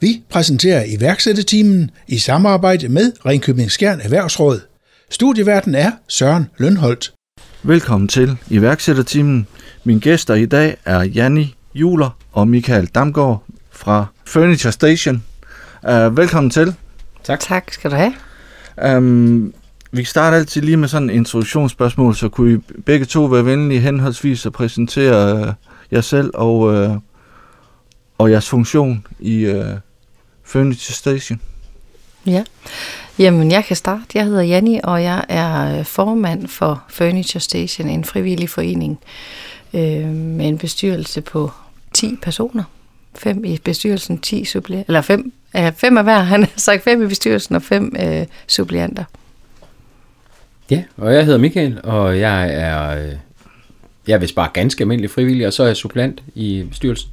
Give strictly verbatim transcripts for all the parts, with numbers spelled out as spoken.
Vi præsenterer iværksætterteamen i samarbejde med Ringkøbing Skjern Erhvervsråd. Studieværten er Søren Lønholdt. Velkommen til iværksætterteamen. Mine gæster i dag er Janni Juler og Michael Damgaard fra Furniture Station. Uh, velkommen til. Tak. Tak skal du have. Um, vi starter altid lige med sådan en introduktionsspørgsmål, så kunne I begge to være venlige henholdsvis at præsentere uh, jer selv og, uh, og jeres funktion i uh, Furniture Station. Ja, jamen jeg kan starte. Jeg hedder Janni, og jeg er formand for Furniture Station, en frivillig forening øh, med en bestyrelse på ti personer. Fem i bestyrelsen, ti suppleanter, eller fem, øh, fem af hver, han har sagt fem i bestyrelsen og fem øh, suppleanter. Ja, og jeg hedder Michael, og jeg er, øh, jeg er vist bare ganske almindelig frivillig, og så er jeg suppleant i bestyrelsen.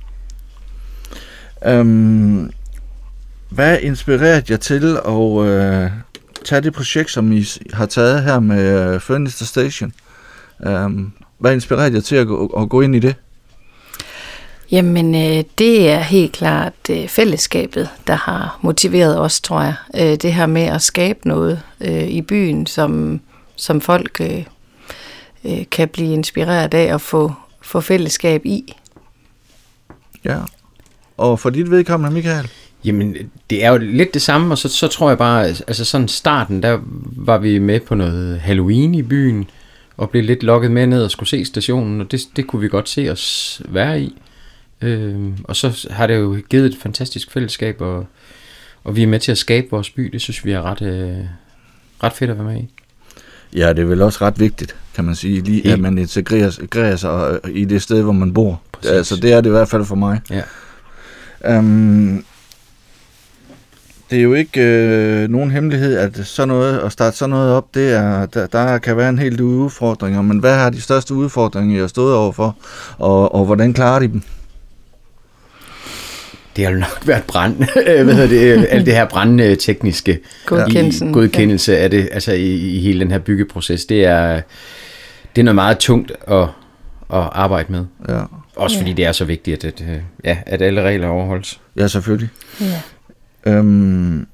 Um, hvad inspirerede jer til at øh, tage det projekt, som I har taget her med øh, Furniture Station? Um, hvad inspirerede jer til at gå, at gå ind i det? Jamen, øh, det er helt klart øh, fællesskabet, der har motiveret os, tror jeg. Øh, det her med at skabe noget øh, i byen, som, som folk øh, øh, kan blive inspireret af at få, få fællesskab i. Ja, og for dit vedkommende, Michael? Jamen, det er jo lidt det samme, og så, så tror jeg bare, altså sådan starten, der var vi med på noget Halloween i byen, og blev lidt lokket med ned og skulle se stationen, og det, det kunne vi godt se os være i. Øh, og så har det jo givet et fantastisk fællesskab, og, og vi er med til at skabe vores by. Det synes vi er ret, øh, ret fedt at være med i. Ja, det er vel også ret vigtigt, kan man sige, lige, at man integrerer, integrerer sig i det sted, hvor man bor. Præcis. Altså, det er det i hvert fald for mig. Ja. Um, det er jo ikke øh, nogen hemmelighed, at sådan noget, at starte sådan noget op, det er, der, der kan være en hel del udfordringer, men hvad har de største udfordringer, I har stået overfor, og, og hvordan klarer de dem? Det har jo nok været brand, hvad hedder det, alt det her brandtekniske Godkendelsen, i, godkendelse af det, altså i, i hele den her byggeproces. Det er, det er noget meget tungt at, at arbejde med. Ja. Også fordi ja. Det er så vigtigt, at, at, ja, at alle regler overholdes. Ja, selvfølgelig. Ja. Øhm,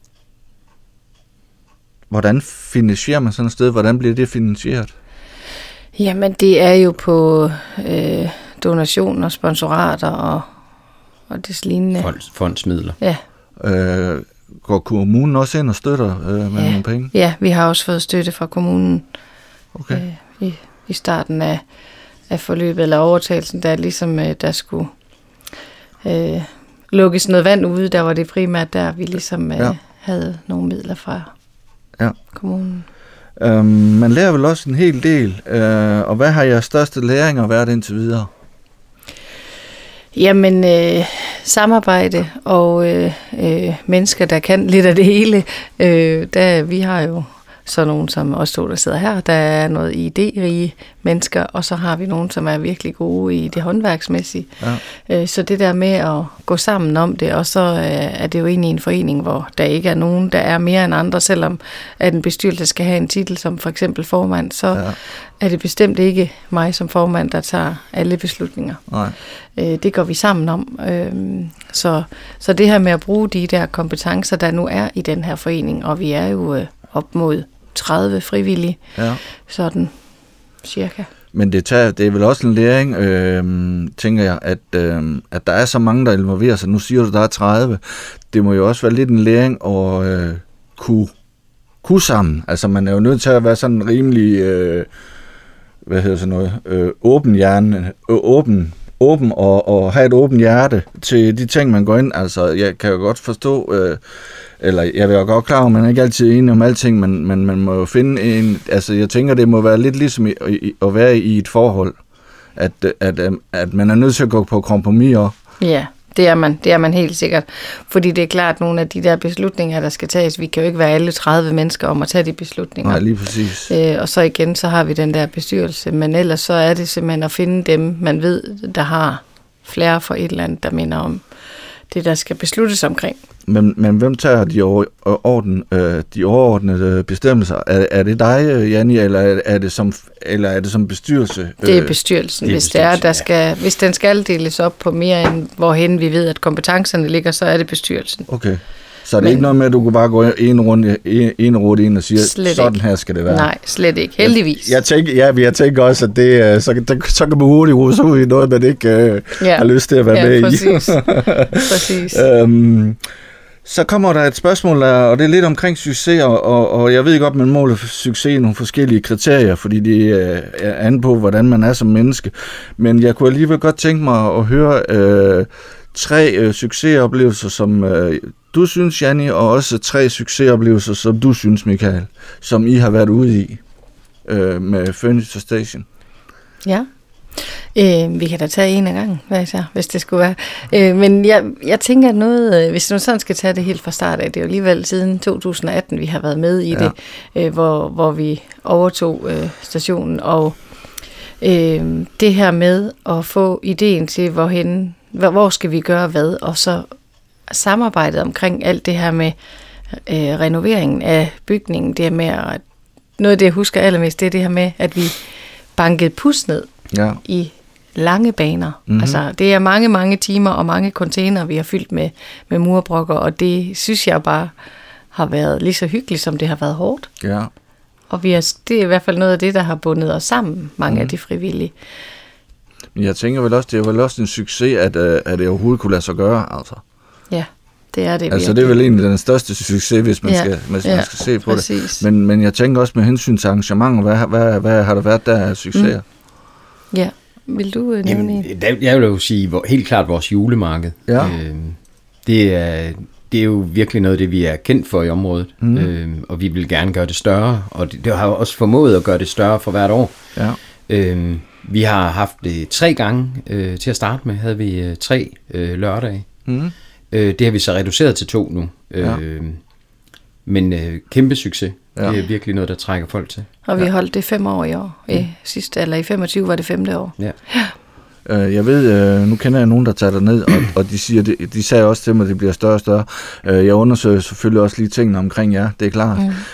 hvordan finansierer man sådan et sted? Hvordan bliver det finansieret? Jamen, det er jo på øh, donationer, sponsorater og og det lignende. Fond, fondsmidler. Ja. Øh, går kommunen også ind og støtter øh, med ja. nogle penge? Ja, vi har også fået støtte fra kommunen okay. øh, i, i starten af, af forløbet, eller overtagelsen, der ligesom øh, der skulle øh, lukkes noget vand ude, der var det primært der, vi ligesom øh, ja. havde nogle midler fra ja. kommunen. Øhm, man lærer vel også en hel del, øh, og hvad har jeres største læringer været indtil videre? Jamen, øh, samarbejde og øh, øh, mennesker, der kan lidt af det hele. Øh, der, vi har jo så nogen, som også to, der sidder her, der er noget idérige mennesker, og så har vi nogen, som er virkelig gode i det håndværksmæssige. Ja. Øh, så det der med at gå sammen om det, og så øh, er det jo egentlig en forening, hvor der ikke er nogen, der er mere end andre, selvom at en bestyrelse skal have en titel som for eksempel formand, så ja. er det bestemt ikke mig som formand, der tager alle beslutninger. Nej. Øh, det går vi sammen om. Øh, så, så det her med at bruge de der kompetencer, der nu er i den her forening, og vi er jo øh, op mod tredive frivillige, ja. sådan cirka. Men det, tager, det er vel også en læring, øh, tænker jeg, at, øh, at der er så mange, der involverer sig. Nu siger du, der er tredive. Det må jo også være lidt en læring at øh, kunne, kunne sammen. Altså man er jo nødt til at være sådan rimelig, øh, hvad hedder sådan noget, øh, åben hjerne, øh, åben, åben og, og have et åbent hjerte til de ting, man går ind. Altså jeg kan jo godt forstå, øh, eller jeg vil jo godt klar over, at man er ikke altid enig om alting, men, men man må jo finde en, altså jeg tænker, det må være lidt ligesom i, i, at være i et forhold, at, at, at man er nødt til at gå på kompromiser. Ja, det er man, det er man helt sikkert, fordi det er klart, at nogle af de der beslutninger, der skal tages, vi kan jo ikke være alle tredive mennesker om at tage de beslutninger. Nej, lige præcis. Øh, og så igen, så har vi den der bestyrelse, men ellers så er det simpelthen at finde dem, man ved, der har flere for et eller andet, der minder om det, der skal besluttes omkring. Men, men hvem tager de, over, orden, øh, de overordnede bestemmelser? Er, er det dig, Janni, eller er, er det som eller er det som bestyrelse? Det er bestyrelsen. Det er hvis det er, der skal, ja. Hvis den skal deles op på mere end hvorhen vi ved, at kompetencerne ligger, så er det bestyrelsen. Okay. Så er det men, ikke noget med, at du kan bare gå en runde, en, en runde ind og sige, sådan ikke. Her skal det være? Nej, slet ikke. Heldigvis. Jeg, jeg tænker, ja, men jeg tænker også, at det, så, der, så kan man hurtigt ruse ud i noget, man ikke øh, ja. har lyst til at være ja, med præcis. i. præcis. øhm, så kommer der et spørgsmål, og det er lidt omkring succes, og, og jeg ved godt, man måler succes i nogle forskellige kriterier, fordi det er an på, hvordan man er som menneske. Men jeg kunne alligevel godt tænke mig at høre øh, tre øh, succesoplevelser, som øh, du synes, Janni, og også tre succesoplevelser, som du synes, Michael, som I har været ude i øh, med Furniture Station. Ja. Øh, vi kan da tage en af gangen, hvad jeg, hvis det skulle være. Øh, men jeg, jeg tænker, at noget, øh, hvis nu sådan skal tage det helt fra start af, det er jo alligevel siden to tusind atten, vi har været med i ja. det, øh, hvor, hvor vi overtog øh, stationen, og øh, det her med at få ideen til, hvorhen, hvor, hvor skal vi gøre hvad, og så samarbejdet omkring alt det her med øh, renoveringen af bygningen, det er med at, noget af det, jeg husker allermest, det er det her med, at vi bankede pus ned ja. i lange baner. Mm-hmm. Altså, det er mange, mange timer og mange container, vi har fyldt med, med murbrokker, og det synes jeg bare har været lige så hyggeligt, som det har været hårdt. Ja. Og vi er, det er i hvert fald noget af det, der har bundet os sammen, mange mm. af de frivillige. Men jeg tænker vel også, det er vel også en succes, at, at det overhovedet kunne lade sig gøre, altså. Ja, det er det virkelig. Altså, det er vel egentlig den største succes, hvis man, ja. skal, hvis ja. man skal se på Præcis. det. Men, men jeg tænker også med hensyn til arrangementer, hvad, hvad, hvad har der været der af succeser? Mm. Ja, vil du nævne Jamen, jeg vil jo sige, hvor, helt klart vores julemarked. Ja. Øh, det, er, det er jo virkelig noget af det, vi er kendt for i området, mm. øh, og vi vil gerne gøre det større, og det, det har jo også formået at gøre det større for hvert år. Ja. Øh, vi har haft det tre gange øh, til at starte med, havde vi øh, tre øh, lørdage. Mm. Øh, det har vi så reduceret til to nu. Ja. Øh, men øh, kæmpe succes. Ja. Det er virkelig noget, der trækker folk til. Og vi ja. holdt det fem år i år. I mm. sidste, eller i femogtyve var det femte år. Ja. ja. Jeg ved, nu kender jeg nogen, der tager ned, og, og de, siger, de, de sagde også til mig, at det bliver større og større. Jeg undersøger selvfølgelig også lige tingene omkring jer, det er klart.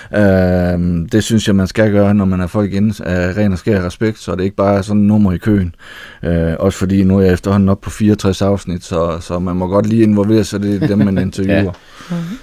Mm. Det synes jeg, man skal gøre, når man er folk inde af ren og skær respekt, så det ikke bare er sådan en nummer i køen. Også fordi nu er jeg efterhånden op på fireogtres afsnit, så, så man må godt lige involvere sig, det er dem, man interviewer. ja. mm-hmm.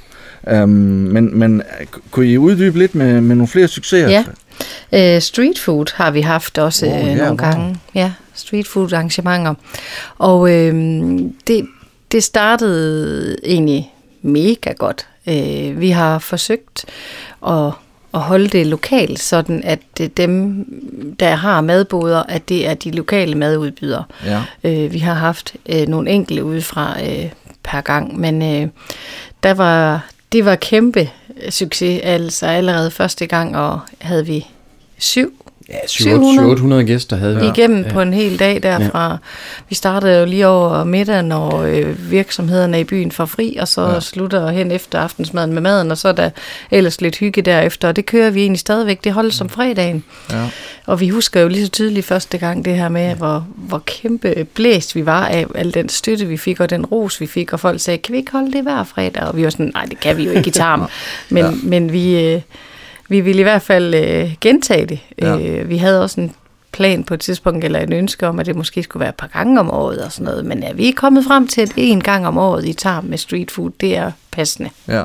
Um, men, men kunne I uddybe lidt med, med nogle flere succeser? Ja, uh, street food har vi haft også oh, uh, ja, nogle wow. gange. Ja, street food arrangementer. Og uh, det, det startede egentlig mega godt. Uh, vi har forsøgt at, at holde det lokalt, sådan at dem, der har madboder, at det er de lokale madudbydere. Ja. Uh, vi har haft uh, nogle enkelte udefra uh, per gang, men uh, der var... Det var kæmpe succes, altså allerede første gang, og havde vi syv, ja, syv hundrede, otte hundrede gæster havde vi. Igennem ja. på en hel dag derfra. Ja. Vi startede jo lige over middagen, og øh, virksomhederne i byen får fri, og så ja. slutter hen efter aftensmaden med maden, og så er der ellers lidt hygge derefter, og det kører vi egentlig stadigvæk. Det holdes som fredagen. Ja. Og vi husker jo lige så tydeligt første gang det her med, ja. hvor, hvor kæmpe blæst vi var af al den støtte, vi fik, og den ros, vi fik, og folk sagde, kan vi ikke holde det hver fredag? Og vi var sådan, nej, det kan vi jo ikke i Tarm. Men, ja. men vi, øh, vi ville i hvert fald øh, gentage det. Ja. Øh, vi havde også en plan på et tidspunkt, eller et ønske om, at det måske skulle være et par gange om året og sådan noget. Men er vi kommet frem til, at en gang om året i Tarm med street food, det er passende. Ja.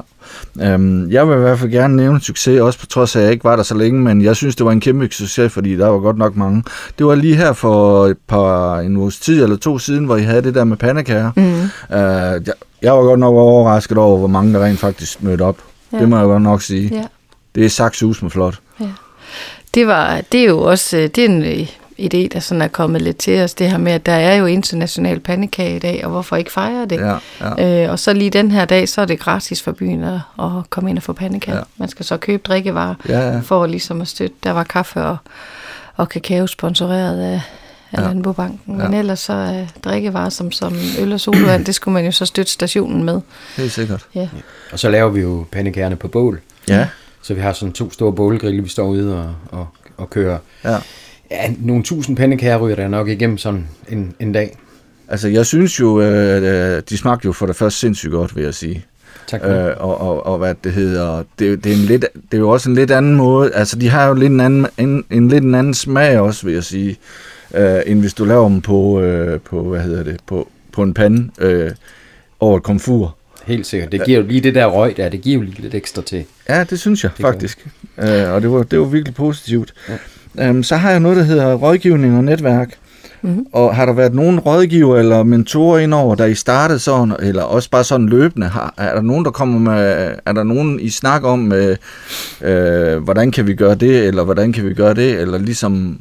Øhm, jeg vil i hvert fald gerne nævne en succes, også på trods af, at jeg ikke var der så længe, men jeg synes, det var en kæmpe succes, fordi der var godt nok mange. Det var lige her for et par, en uges tid eller to siden, hvor I havde det der med pandekager. Mm. Øh, jeg, jeg var godt nok overrasket over, hvor mange der rent faktisk mødte op. Ja. Det må jeg godt nok sige. Ja. Det er saksus med flot. Ja. Det, var, det er jo også det er en idé, der sådan er kommet lidt til os, det her med, at der er jo international pandekage i dag, og hvorfor ikke fejre det? Ja, ja. Øh, og så lige den her dag, så er det gratis for byen at, at komme ind og få pandekage. Ja. Man skal så købe drikkevarer ja, ja. for ligesom at støtte. Der var kaffe og, og kakao sponsoreret af, af ja. Landbobanken, men ja. ellers så er drikkevarer som, som øl og sodavand, det skulle man jo så støtte stationen med. Helt sikkert. Ja. Og så laver vi jo pandekagerne på bål. Ja. Så vi har sådan to store bålgrille, vi står ude og, og, og kører. Ja. Ja, nogle tusind pandekager ryger der nok igennem sådan en, en dag. Altså, jeg synes jo, øh, de smagte jo for det første sindssygt godt, vil jeg sige. Tak. Øh, og, og, og hvad det hedder, det, det, er en lidt, det er jo også en lidt anden måde, altså de har jo lidt en, anden, en, en lidt en anden smag også, vil jeg sige, øh, end hvis du laver dem på, øh, på hvad hedder det, på, på en pande øh, over et komfur. Helt sikkert. Det giver jo lige det der røg der, det giver jo lige lidt ekstra til. Ja, det synes jeg det faktisk, øh, og det var, det var virkelig positivt. Ja. Øhm, så har jeg noget, der hedder rådgivning og netværk. Mm-hmm. Og har der været nogen rådgiver eller mentorer indover, der I startede sådan, eller også bare sådan løbende? Har, er der nogen, der kommer med, er der nogen, I snakker om, øh, øh, hvordan kan vi gøre det, eller hvordan kan vi gøre det, eller ligesom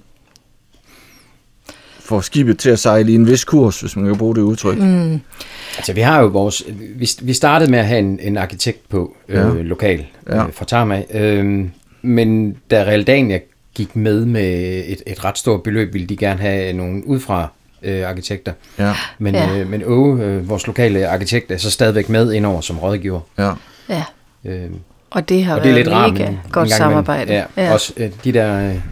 få skibet til at sejle i en vis kurs, hvis man kan bruge det udtryk? Mm. Altså, vi har jo vores, vi, vi startede med at have en, en arkitekt på øh, ja. lokal ja. øh, fra Tarma, øh, men da Realdania gik med med et, et ret stort beløb, ville de gerne have nogle udefra øh, arkitekter. Ja. Men, ja. øh, men Åge, øh, vores lokale arkitekt, er så stadigvæk med indover som rådgiver. Ja. Ja. Øh, og det har og det er været lidt rart, mega men, godt samarbejde. Ja, ja. Også øh, de der... Øh,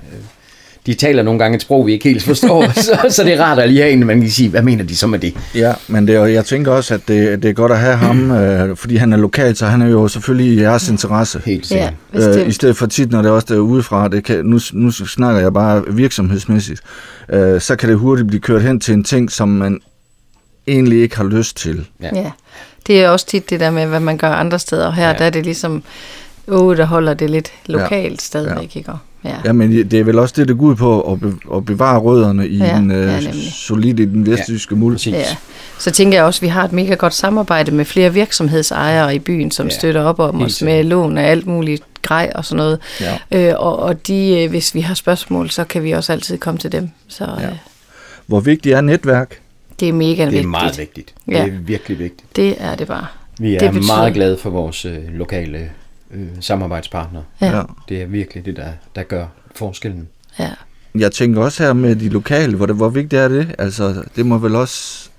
de taler nogle gange et sprog, vi ikke helt forstår, så, så det er rart at lige have en, man kan sige, hvad mener de så med det? Ja, men det er, jeg tænker også, at det, det er godt at have ham, øh, fordi han er lokal, så han er jo selvfølgelig i jeres interesse. Helt sikkert. Ja, øh, I stedet for tit, når det er også der udefra, det kan, nu, nu snakker jeg bare virksomhedsmæssigt, øh, så kan det hurtigt blive kørt hen til en ting, som man egentlig ikke har lyst til. Ja, ja. Det er også tit det der med, hvad man gør andre steder. Her ja. der er det ligesom, åh, der holder det lidt lokalt ja. stadigvæk, ja. ikke? Ja. ja, men det er vel også det, det går ud på, at, be, at bevare rødderne i ja, den øh, ja, solide, den vestjyske ja. muld. Ja. Så tænker jeg også, at vi har et mega godt samarbejde med flere virksomhedsejere i byen, som ja. støtter op om os med lån af alt muligt grej og sådan noget. Ja. Øh, og, og de, hvis vi har spørgsmål, så kan vi også altid komme til dem. Så, ja. øh, Hvor vigtigt er netværk? Det er mega vigtigt. Det er meget vigtigt. Ja. Det er virkelig vigtigt. Det er det bare. Vi er det betyder... meget glade for vores øh, lokale øh, samarbejdspartnere. Ja. Det er virkelig det, der, der gør forskellen. Ja. Jeg tænker også her med de lokale, hvor, det, hvor vigtigt er det? Altså, det må vel også...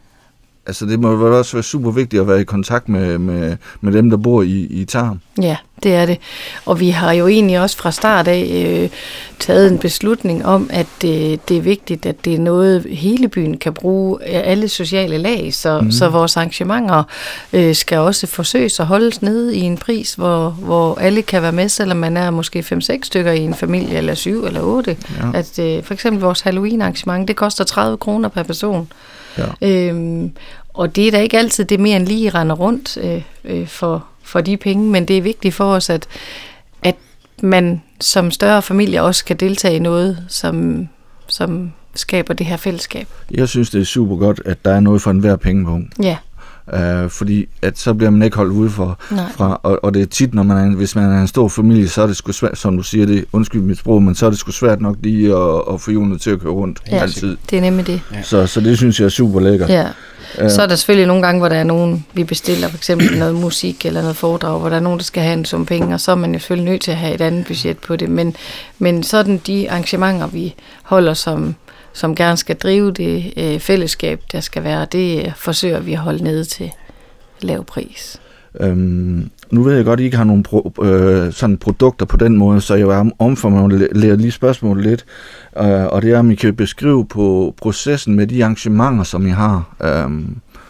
Altså, det må vel også være super vigtigt at være i kontakt med, med, med dem, der bor i, i Tarm. Ja, det er det. Og vi har jo egentlig også fra start af øh, taget en beslutning om, at øh, det er vigtigt, at det er noget, hele byen kan bruge, alle sociale lag, så, mm. så vores arrangementer øh, skal også forsøges at holdes nede i en pris, hvor, hvor alle kan være med, selvom man er måske fem seks stykker i en familie, eller syv eller otte. Ja. At, øh, for eksempel vores Halloween-arrangement, det koster tredive kroner per person. Ja. Øhm, og det er da ikke altid det mere end lige render rundt øh, øh, for, for de penge, men det er vigtigt for os, at, at man som større familie også kan deltage i noget, som, som skaber det her fællesskab. Jeg synes, det er super godt, at der er noget for enhver pengepunkt. Ja. Uh, fordi at så bliver man ikke holdt ude for, fra, og, og det er tit, når man er, hvis man er en stor familie, så er det sgu svært, som du siger det, undskyld mit sprog, men så er det sgu svært nok lige at, at få hjulene til at køre rundt ja, altid. Det er nemlig det. Ja. Så, så det synes jeg er super lækkert. Ja. Uh, så er der selvfølgelig nogle gange, hvor der er nogen, vi bestiller for eksempel noget musik eller noget foredrag, hvor der er nogen, der skal have en sum penge, og så er man jo selvfølgelig nødt til at have et andet budget på det, men, men sådan de arrangementer, vi holder som som gerne skal drive det øh, fællesskab, der skal være, det øh, forsøger vi at holde nede til lav pris. Øhm, nu ved jeg godt, at I ikke har nogle pro, øh, sådan produkter på den måde, så jeg vil omformulere lige spørgsmålet lidt, øh, og det er, om I kan beskrive på processen med de arrangementer, som I har, øh,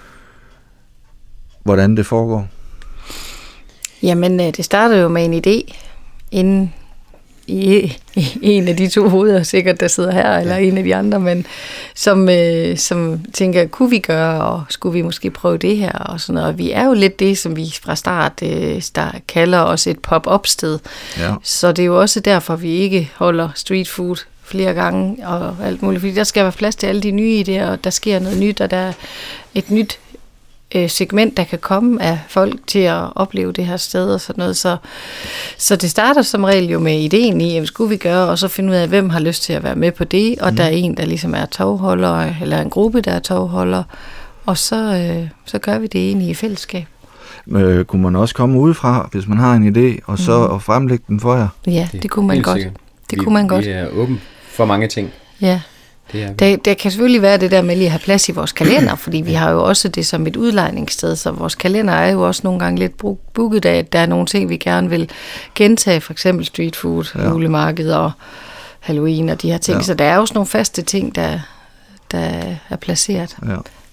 hvordan det foregår. Jamen, øh, det starter jo med en idé, inden I, i en af de to hoveder sikkert, der sidder her, eller en af de andre, men som, øh, som tænker, kunne vi gøre, og skulle vi måske prøve det her, og sådan noget. Og vi er jo lidt det, som vi fra start, øh, start kalder os et pop-up sted. Ja. Så det er jo også derfor, vi ikke holder street food flere gange, og alt muligt, fordi der skal være plads til alle de nye idéer, og der sker noget nyt, og der er et nyt segment, der kan komme af folk til at opleve det her sted og sådan noget. Så, så det starter som regel jo med ideen i, hvad skulle vi gøre, og så finde ud af, hvem har lyst til at være med på det, og mm. der er en, der ligesom er tovholder, eller en gruppe, der er tovholder, og så, øh, så gør vi det egentlig i fællesskab. Øh, kunne man også komme udefra, hvis man har en idé, og så mm. og fremlægge den for jer? Ja, det, det kunne man godt. Sikkert. Det vi, kunne man godt. Vi er åben for mange ting. Ja. Der, der kan selvfølgelig være det der med lige at have plads i vores kalender, fordi vi har jo også det som et udlejningssted, så vores kalender er jo også nogle gange lidt booket af, at der er nogle ting, vi gerne vil gentage, for eksempel street food, ja. julemarked og Halloween og de her ting, ja. Så der er også nogle faste ting, der, der er placeret. Ja.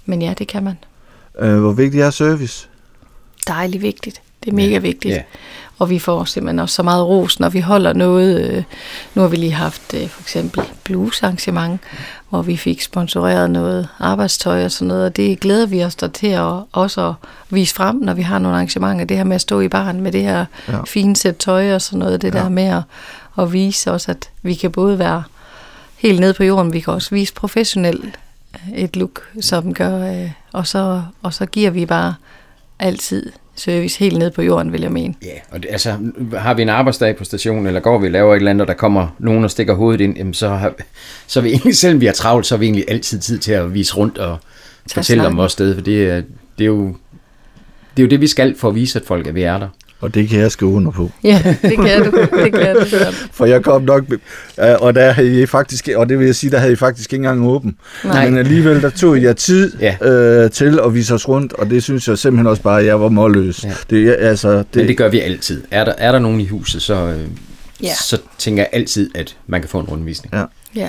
men ja, det kan man. Øh, hvor vigtig er service? Dejligt vigtigt. Det er mega Ja. vigtigt. Ja. Og vi får simpelthen også så meget ros, når vi holder noget. Øh, nu har vi lige haft øh, for eksempel bluesarrangement, hvor vi fik sponsoreret noget arbejdstøj og sådan noget, og det glæder vi os der til at også at vise frem, når vi har nogle arrangementer. Det her med at stå i baren med det her Ja. fine sæt tøj og sådan noget, det Ja. der med at, at vise os, at vi kan både være helt nede på jorden, vi kan også vise professionelt et look, som gør, øh, og, så, og så giver vi bare altid service helt ned på jorden, vil jeg mene. Ja, og det, altså, har vi en arbejdsdag på stationen, eller går vi og laver et eller andet, og der kommer nogen og stikker hovedet ind, jamen, så, har, så er vi egentlig, selvom vi har travlt, så har vi egentlig altid tid til at vise rundt og Tag fortælle om snakken. vores sted, for det er, det, er jo, det er jo det, vi skal for at vise, at folk, at vi er der. Og det kan jeg skrive under på. Ja, det kan du. Det kan du. For jeg kom nok, øh, og der havde I faktisk, og det vil jeg sige, der havde I faktisk ikke engang åben. Nej. Men alligevel, der tog jeg tid Ja. øh, til at vise os rundt, og det synes jeg simpelthen også bare, at jeg var målløs. Ja. Det, er- altså, det, Men det gør vi altid. Er der, er der nogen i huset, så, øh, Ja. så tænker jeg altid, at man kan få en rundvisning. Ja. Ja.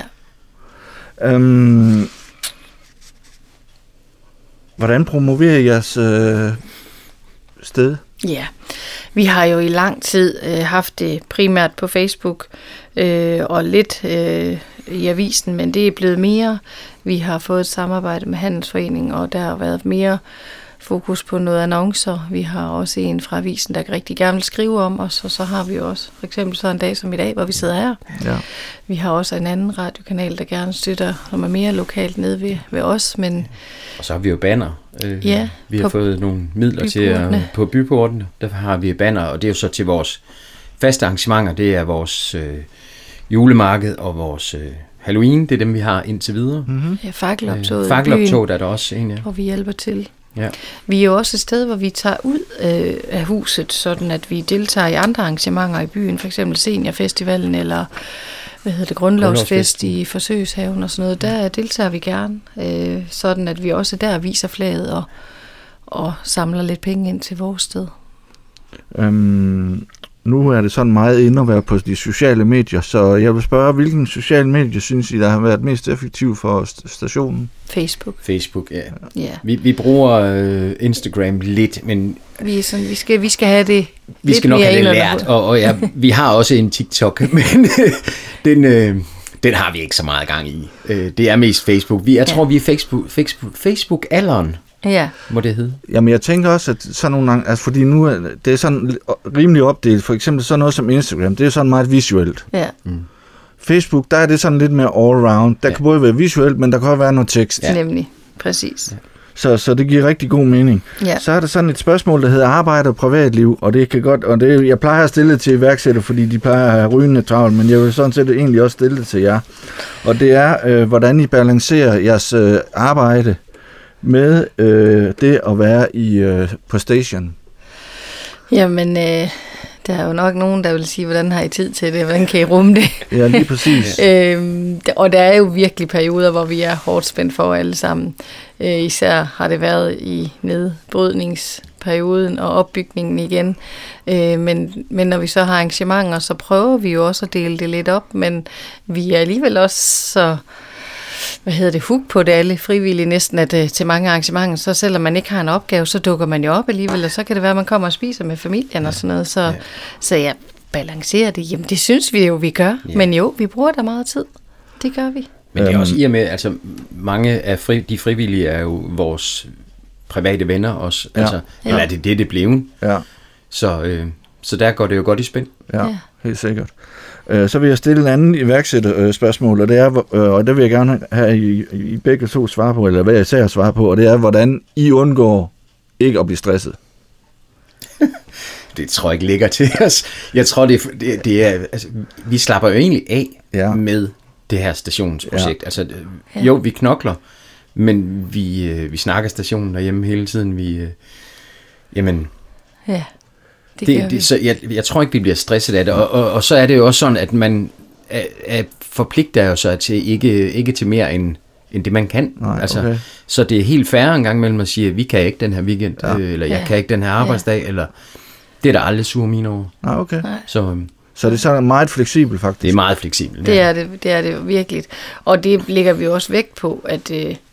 Øhm, hvordan promoverer I jeres øh, sted? Ja, vi har jo i lang tid øh, haft det primært på Facebook øh, og lidt øh, i avisen, men det er blevet mere. Vi har fået et samarbejde med Handelsforeningen, og der har været mere fokus på noget annoncer. Vi har også en fra avisen, der rigtig gerne vil skrive om os, og så har vi også for eksempel så en dag som i dag, hvor vi sidder her. Ja. Vi har også en anden radiokanal, der gerne støtter, som er mere lokalt nede ved, ved os, men Og så har vi jo banner. Øh, Ja, vi har på fået nogle midler til at, byportene. på byportene. Der har vi banner, og det er jo så til vores faste arrangementer. Det er vores øh, julemarked og vores øh, Halloween. Det er dem, vi har indtil videre. Mm-hmm. ja, fakkeloptoget Øh, i Fakkeloptoget er der også en, ja. byen, hvor vi hjælper til. Ja. Vi er jo også et sted, hvor vi tager ud øh, af huset, sådan at vi deltager i andre arrangementer i byen, for eksempel Seniorfestivalen eller hvad hedder det, Grundlovsfest Grundlovsfesten. i Forsøgshaven og sådan noget. Der deltager vi gerne, øh, sådan at vi også der viser flaget og, og samler lidt penge ind til vores sted. Øhm, nu er det sådan meget inde at være på de sociale medier, så jeg vil spørge, hvilken sociale medier synes I, der har været mest effektiv for st- stationen? Facebook, Facebook, ja. ja. Vi, vi bruger øh, Instagram lidt, men Vi, er sådan, vi, skal, vi skal have det vi skal nok have det lært. Og, og ja, vi har også en TikTok, men den, øh, den har vi ikke så meget gang i. Øh, det er mest Facebook. Vi, jeg Ja. tror, vi er Facebook, Facebook, Facebook-alderen, Ja, må det hedde. Jamen, jeg tænker også, at sådan nogle gange, altså fordi nu er det er sådan rimelig opdelt, for eksempel sådan noget som Instagram, det er sådan meget visuelt. ja, Facebook, der er det sådan lidt mere all-round. Der Ja. kan både være visuelt, men der kan også være noget tekst. Ja. ja. Nemlig, præcis. Så, så det giver rigtig god mening. Ja. Så er der sådan et spørgsmål, der hedder arbejde og privatliv, og det kan godt, og det, jeg plejer at stille det til iværksætter, fordi de plejer at have rygende travlt, men jeg vil sådan set egentlig også stille det til jer. Og det er, øh, hvordan I balancerer jeres øh, arbejde med øh, det at være i øh, på station. Jamen, øh, der er jo nok nogen, der vil sige, hvordan har I tid til det? Hvordan kan I rumme det? Ja, lige præcis. øhm, og der er jo virkelig perioder, hvor vi er hårdt spændt for alle sammen. Øh, især har det været i nedbrydningsperioden og opbygningen igen. Øh, men, men når vi så har arrangementer, så prøver vi jo også at dele det lidt op, men vi er alligevel også så... hvad hedder det, hook på det alle frivillige næsten, at uh, til mange arrangementer, så selvom man ikke har en opgave, så dukker man jo op alligevel, og så kan det være, at man kommer og spiser med familien og sådan noget, så, ja. så jeg balancerer det. Jamen, det synes vi jo, vi gør, Ja. men jo, vi bruger da meget tid. Det gør vi. Men det er Øhm. også i og med, altså mange af fri, de frivillige er jo vores private venner også, Ja. altså, Ja. eller er det det, det blev. Ja, Så, øh, så der går det jo godt i spænd. ja, Ja. helt sikkert. Øh, Så vil jeg stille en anden iværksætterspørgsmål, og det er, hvor- øh, og det vil jeg gerne have I, I begge to svare på, eller hvad især svare på, og det er, hvordan I undgår ikke at blive stresset. Det tror jeg ikke ligger til os. Jeg tror, det, er- det, det er, altså, vi slapper jo egentlig af Ja. med det her stationsprojekt. Ja. Altså, øh, jo, vi knokler, men vi, øh, vi snakker stationen derhjemme hele tiden. Vi, øh, jamen, Ja, det, det gør det, vi. det, så jeg, jeg tror ikke, vi bliver stresset af det. Og, og, og så er det jo også sådan, at man er, er forpligter jo sig til ikke, ikke til mere end, end det, man kan. Nej, altså, okay. Så det er helt fair en gang imellem at sige, at vi kan ikke den her weekend, Ja. ja. øh, eller jeg Ja. kan ikke den her arbejdsdag, ja. eller det er der aldrig sur mine over. Ah, okay. Nej. Så øhm, Så det er sådan meget fleksibelt, det faktisk. er meget fleksibelt. Det er det, det er det virkelig. Og det lægger vi også vægt på, at, øh,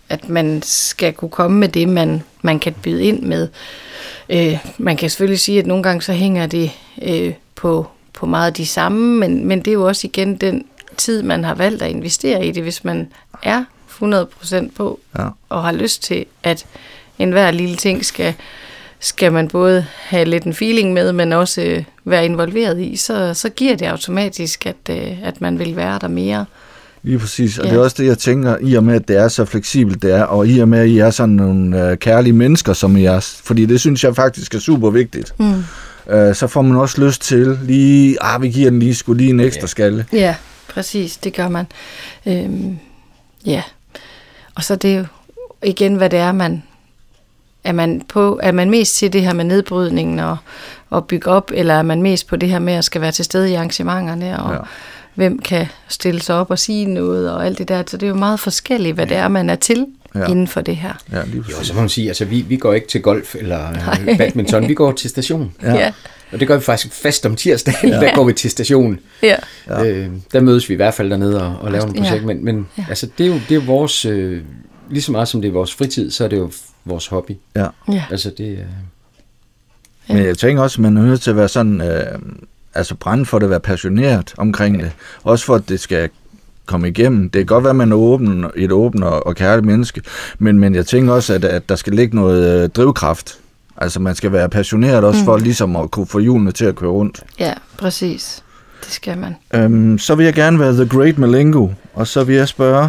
at man skal kunne komme med det, man, man kan byde ind med. Øh, man kan selvfølgelig sige, at nogle gange så hænger det øh, på, på meget af de samme, men, men det er jo også igen den tid, man har valgt at investere i det, hvis man er hundrede procent på, ja. Og har lyst til, at enhver lille ting skal, skal man både have lidt en feeling med, men også øh, være involveret i, så, så giver det automatisk, at, øh, at man vil være der mere. Lige præcis, og ja. Det er også det, jeg tænker, i og med, at det er så fleksibelt, det er, og i og med, at I er sådan nogle øh, kærlige mennesker, som I er, fordi det synes jeg faktisk er super vigtigt. Mm. Øh, så får man også lyst til lige, ah, vi giver den lige, sgu lige en ekstra skalle. Ja, præcis, det gør man. Øhm, ja, og så det er jo igen, hvad det er, man er man på, er man mest til det her med nedbrydningen og, og bygge op, eller er man mest på det her med at skal være til stede i arrangementerne, og ja. Hvem kan stille sig op og sige noget, og alt det der, så det er jo meget forskelligt, hvad det er, man er til ja. Inden for det her. Ja, jo, så må man sige, altså vi, vi går ikke til golf eller Nej. badminton, vi går til station. Ja. Ja. Og det gør vi faktisk fast om tirsdagen, ja. Der går vi til station. Ja. Øh, der mødes vi i hvert fald dernede og, og laver en projekt, ja. men, men ja. altså, det er jo det er vores, øh, lige så meget som det er vores fritid, så er det jo vores hobby. Ja. Ja. Altså det øh... Men jeg tænker også, at man er nødt til at være sådan, øh, altså brænde for det, at være passioneret omkring ja. Det. Også for, at det skal komme igennem. Det kan godt være, at man er åben, et åbent og, og kærligt menneske, men, men jeg tænker også, at, at der skal ligge noget øh, drivkraft. Altså man skal være passioneret også mm. for ligesom at kunne få hjulene til at køre rundt. Ja, præcis. Det skal man. Øhm, så vil jeg gerne være The Great Malengo, og så vil jeg spørge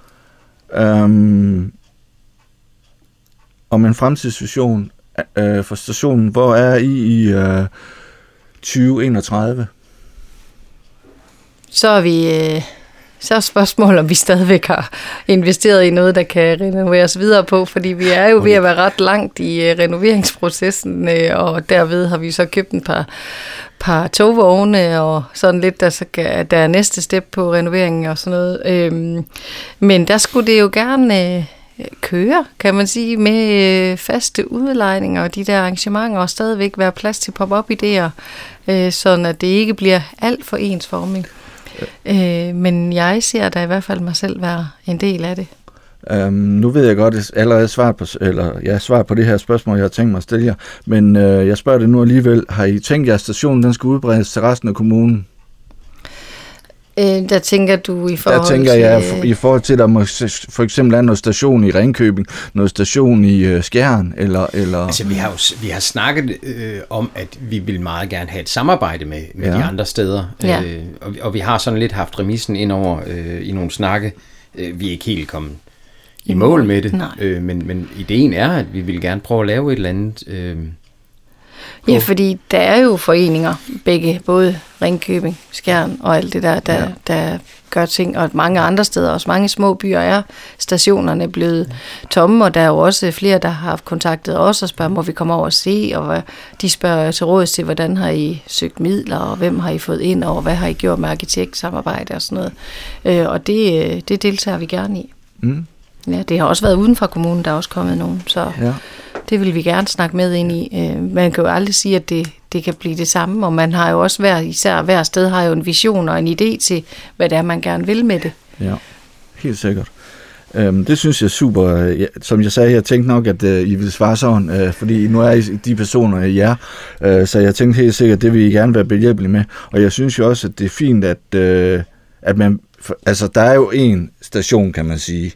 øhm, om en fremtidsvision øh, for stationen. Hvor er I i øh, tyve enogtredive? Så er vi... Øh Så er spørgsmålet, om vi stadigvæk har investeret i noget, der kan renoveres videre på, fordi vi er jo ved at være ret langt i renoveringsprocessen, og derved har vi så købt en par, par togvogne, og sådan lidt, der, så kan, der er næste step på renoveringen og sådan noget. Men der skulle det jo gerne køre, kan man sige, med faste udlejninger og de der arrangementer, og stadigvæk være plads til pop-up idéer, sådan at det ikke bliver alt for ensformigt. Øh, men jeg ser da i hvert fald mig selv være en del af det. Um, nu ved jeg godt, at jeg allerede svaret på, eller jeg svarer på det her spørgsmål, jeg har tænkt mig at stille jer, men øh, jeg spørger det nu alligevel. Har I tænkt jer, at stationen den skal udbredes til resten af kommunen? Øh, der tænker du i forhold der tænker til... jeg for, i forhold til, at der må for eksempel er noget station i Ringkøbing, noget station i øh, Skjern, eller... eller... Altså, vi har jo vi har snakket øh, om, at vi vil meget gerne have et samarbejde med, med ja. De andre steder, ja. øh, og, og vi har sådan lidt haft remissen ind over øh, i nogle snakke. Øh, vi er ikke helt kommet i, I mål, mål med det, øh, men, men ideen er, at vi vil gerne prøve at lave et eller andet... Øh, Ja, fordi der er jo foreninger, begge, både Ringkøbing, Skjern og alt det der, der, ja. Der gør ting, og mange andre steder, også mange små byer er stationerne blevet tomme, og der er jo også flere, der har haft kontaktet os og spørger, må vi komme over og se, og hvad, de spørger til råds til, hvordan har I søgt midler, og hvem har I fået ind, og hvad har I gjort med arkitektsamarbejde og sådan noget. Øh, og det, det deltager vi gerne i. Mm. Ja, det har også været uden for kommunen, der er også kommet nogen, så... Ja. Det vil vi gerne snakke med ind i. Man kan jo aldrig sige, at det, det kan blive det samme, og man har jo også hver, især hver sted har jo en vision og en idé til, hvad det er, man gerne vil med det. Ja, helt sikkert. Øhm, det synes jeg er super. Som jeg sagde, jeg tænkte nok, at øh, I ville svare sådan, øh, fordi nu er I de personer i jer, øh, så jeg tænkte helt sikkert, at det vil I gerne være behjælpelig med. Og jeg synes jo også, at det er fint, at, øh, at man... Altså, der er jo en station, kan man sige,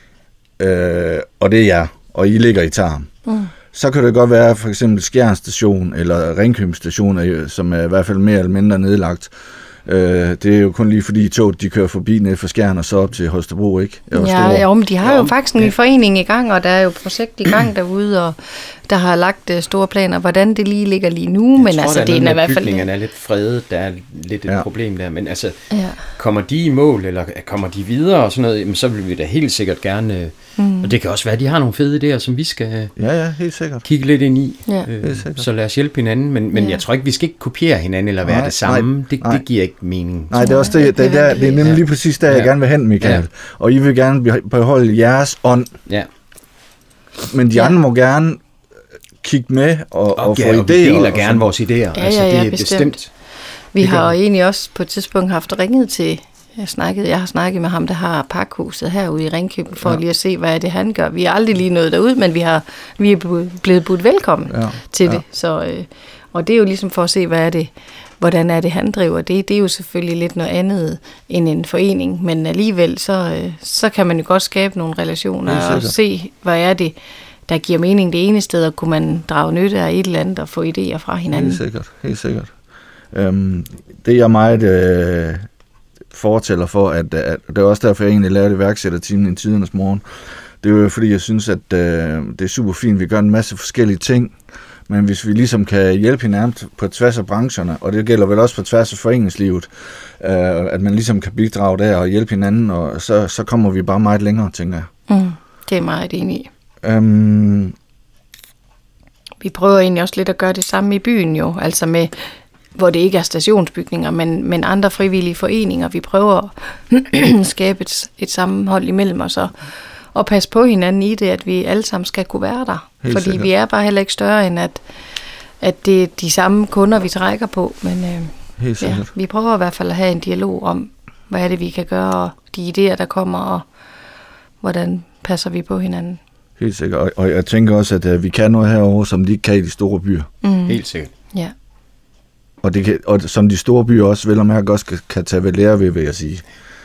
øh, og det er jer, og I ligger i Tarm. Mm. Så kan det godt være for eksempel Skjern station eller Ringkøbing station, som er i hvert fald mere eller mindre nedlagt. Øh, det er jo kun lige fordi toget, de kører forbi ned fra Skjern og så op til Holstebro, ikke? Ja, jo, men de har jo faktisk en ja. forening i gang, og der er jo projekt i gang derude, og der har lagt store planer, hvordan det lige ligger lige nu, jeg men tror, altså det er i hvert fald... Bygningerne er lidt fredet, der er lidt et ja. problem der, men altså, ja. kommer de i mål, eller kommer de videre og sådan noget, jamen, så vil vi da helt sikkert gerne... Mm. Og det kan også være, at de har nogle fede idéer, som vi skal ja, ja, helt sikkert. kigge lidt ind i. Ja. Øh, så lad os hjælpe hinanden, men, men ja. jeg tror ikke, vi skal ikke kopiere hinanden eller være nej, det samme. Nej, det, det giver ikke mening. Nej, det er også det, det, det, er, det er nemlig ja. lige præcis der, jeg ja. gerne vil hen, Michael. Ja. Og I vil gerne beholde jeres ånd. Ja. Men de ja. andre må gerne kigge med og, og, og ja, få idéer. Og vi deler gerne og vores idéer. Ja, altså, ja, ja, det er bestemt. bestemt. Vi har jo egentlig også på et tidspunkt haft ringet til Jeg, snakkede, jeg har snakket med ham, der har pakhuset herude i Ringkøbing, for ja. lige at se, hvad er det, han gør. Vi er aldrig lige nået derud, men vi, har, vi er blevet budt velkommen ja. til ja. det. Så, øh, og det er jo ligesom for at se, hvad er det, hvordan er det, han driver. Det, det er jo selvfølgelig lidt noget andet end en forening, men alligevel, så, øh, så kan man jo godt skabe nogle relationer og se, hvad er det, der giver mening det ene sted, og kunne man drage nytte af et eller andet og få idéer fra hinanden. Helt sikkert, helt sikkert. Øhm, det er jeg meget øh, fortæller for, at, at det er også derfor, jeg egentlig lavede iværksætterteamet i tidernes morgen. Det er jo fordi, jeg synes, at øh, det er super fint, vi gør en masse forskellige ting, men hvis vi ligesom kan hjælpe hinanden på tværs af brancherne, og det gælder vel også på tværs af foreningslivet, øh, at man ligesom kan bidrage der og hjælpe hinanden, og så, så kommer vi bare meget længere, tænker jeg. Mm, det er meget enig i. Øhm, vi prøver egentlig også lidt at gøre det samme i byen jo, altså med, hvor det ikke er stationsbygninger, men, men andre frivillige foreninger. Vi prøver at skabe et, et sammenhold imellem os og, og passe på hinanden i det, at vi alle sammen skal kunne være der. Helt Fordi sikkert. Vi er bare heller ikke større end, at, at det er de samme kunder, vi trækker på. Men øh, ja, vi prøver i hvert fald at have en dialog om, hvad er det, vi kan gøre, og de idéer, der kommer, og hvordan passer vi på hinanden. Helt sikkert. Og, og jeg tænker også, at uh, vi kan noget herovre, som de ikke kan i de store byer. Mm. Helt sikkert. Ja. Og, det kan, og som de store byer også, vel og mærke også kan, kan tage ved lære ved, vil jeg sige.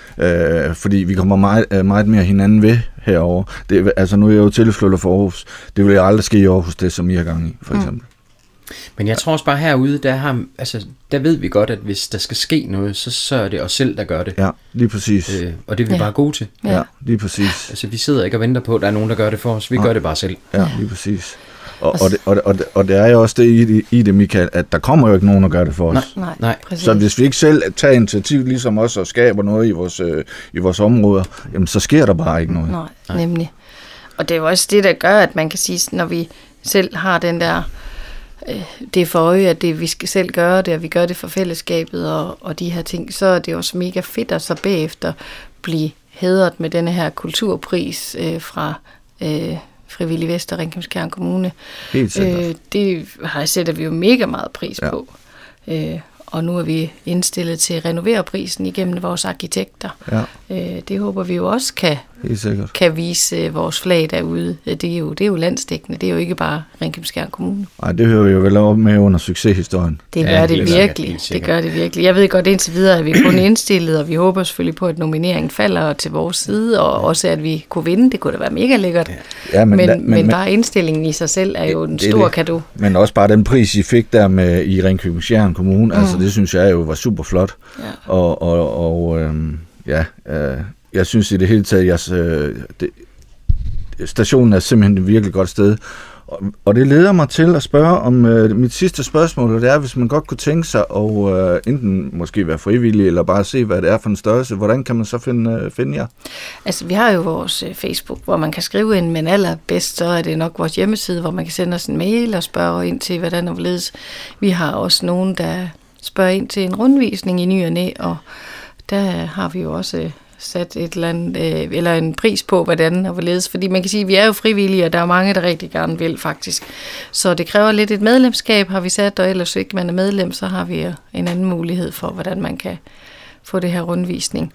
Uh, fordi vi kommer meget, uh, meget mere hinanden ved herovre. Det, altså nu er jeg jo tilflytter for Aarhus. Det vil jeg aldrig ske i Aarhus, det som I har gang i, for eksempel. Mm. Men jeg tror også bare herude, der, har, altså, der ved vi godt, at hvis der skal ske noget, så, så er det os selv, der gør det. Ja, lige præcis. Øh, og det er vi ja. bare gode til. Ja. ja, lige præcis. Altså, vi sidder ikke og venter på, at der er nogen, der gør det for os. Vi ja. gør det bare selv. Ja, lige præcis. Og, og, det, og, det, og, det, og det er jo også det i, i det, Michael, at der kommer jo ikke nogen, der gør det for os. Nej, nej, nej. Præcis. Så hvis vi ikke selv tager initiativ, ligesom os, og skaber noget i vores, øh, i vores områder, jamen så sker der bare ikke noget. Nej, nej, nemlig. Og det er jo også det, der gør, at man kan sige, når vi selv har den der det er for øje, at det, vi skal selv gøre det, og vi gør det for fællesskabet og, og de her ting, så er det også mega fedt at så bagefter blive hædret med denne her kulturpris øh, fra øh, Frivillig Vest og Ringkøbing Kommune. Helt sikkert. Øh, det har, sætter vi jo mega meget pris ja. på. Øh, og nu er vi indstillet til at renovere prisen igennem vores arkitekter. Ja. Øh, det håber vi jo også kan, kan vise øh, vores flag derude. Det er, jo, det er jo landsdækkende, det er jo ikke bare Ringkøbing Kommune. Nej, det hører vi jo vel op med under succeshistorien. Det gør ja, det virkelig. Det gør det virkelig. Jeg ved godt indtil videre, at vi er kun indstillet, og vi håber selvfølgelig på, at nomineringen falder til vores side, og også at vi kunne vinde. Det kunne da være mega lækkert. Ja. Ja, men, men, da, men, men bare indstillingen i sig selv er jo en stor cadeau. Men også bare den pris, I fik der med i Ringkøbing Kommune, mm. altså det synes jeg jo var super flot. Ja. Og, og, og øhm, ja, øh, jeg synes i det hele taget, jeres, øh, det, stationen er simpelthen et virkelig godt sted. Og, og det leder mig til at spørge om øh, mit sidste spørgsmål, og det er, hvis man godt kunne tænke sig at øh, enten måske være frivillig, eller bare se, hvad det er for en størrelse. Hvordan kan man så finde, øh, finde jer? Altså, vi har jo vores øh, Facebook, hvor man kan skrive ind, men allerbedst så er det nok vores hjemmeside, hvor man kan sende os en mail og spørge ind til, hvordan og hvorledes. Vi har også nogen, der spørger ind til en rundvisning i ny og næ, og der har vi jo også øh, sat et eller andet, øh, eller en pris på, hvordan og hvorledes. Fordi man kan sige, at vi er jo frivillige, og der er mange, der rigtig gerne vil faktisk. Så det kræver lidt et medlemskab, har vi sat, og ellers ikke man er medlem, så har vi en anden mulighed for, hvordan man kan få det her rundvisning.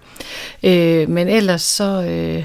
Øh, men ellers så øh,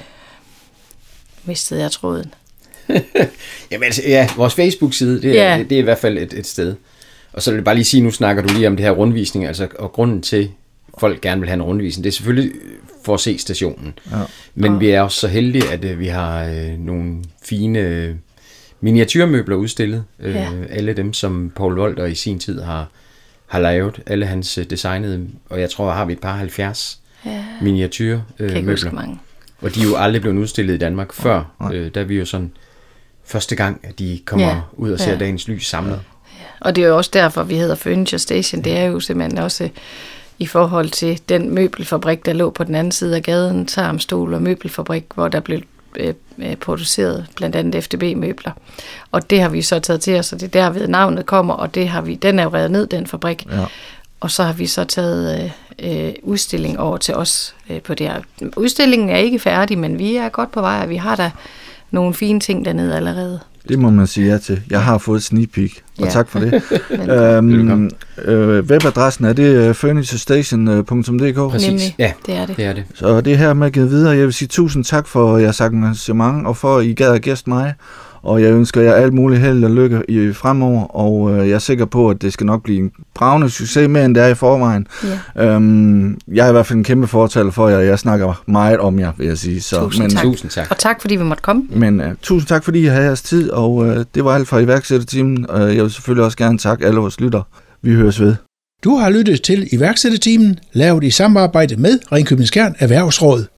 mistede jeg tråden. Jamen altså, ja, vores Facebook-side, det er, ja. det, det er i hvert fald et, et sted. Og så vil jeg bare lige sige, nu snakker du lige om det her rundvisning, altså, og grunden til, folk gerne vil have en rundvisning, det er selvfølgelig for at se stationen. Ja. Men ja. vi er også så heldige, at uh, vi har uh, nogle fine uh, miniatyrmøbler udstillet. Uh, ja. Alle dem, som Paul Wolter i sin tid har, har lavet. Alle hans uh, designede, og jeg tror, har vi et par halvfjerds ja. miniatyrmøbler. Uh, og de er jo aldrig blevet udstillet i Danmark før. Ja. Uh, der er vi jo sådan første gang, at de kommer ja. ud og ser ja. dagens lys samlet. Ja. Og det er jo også derfor, vi hedder Furniture Station. Det er jo simpelthen også i forhold til den møbelfabrik, der lå på den anden side af gaden, Tarmstol og Møbelfabrik, hvor der blev øh, produceret blandt andet F D B-møbler. Og det har vi så taget til os, og det er derved navnet kommer, og det har vi, den er jo revet ned, den fabrik. Ja. Og så har vi så taget øh, udstilling over til os øh, på det her. Udstillingen er ikke færdig, men vi er godt på vej, og vi har da nogle fine ting dernede allerede. Det må man sige ja til. Jeg har fået et sneak peek, og Ja. tak for det. øhm, øh, webadressen er det furniture station punktum d k. Præcis. Nemlig, Ja, det er det. det er det. Så det her med at give videre. Jeg vil sige tusind tak for jeres engagement, og for at I gad at gæste mig. Og jeg ønsker jer alt muligt held og lykke i fremover, og øh, jeg er sikker på, at det skal nok blive en bravende succes mere, end det er i forvejen. Ja. Øhm, jeg er i hvert fald en kæmpe fortaler for jer, jeg snakker meget om jer, vil jeg sige. Så, Tusind men, tak. Tusind tak. Og tak, fordi vi måtte komme. Men uh, tusind tak, fordi I havde jeres tid, og uh, det var alt fra iværksætterteamen. Uh, jeg vil selvfølgelig også gerne takke alle vores lytter. Vi høres ved. Du har lyttet til iværksætterteamen, lavet i samarbejde med Ringkøbing Skjern Erhvervsråd.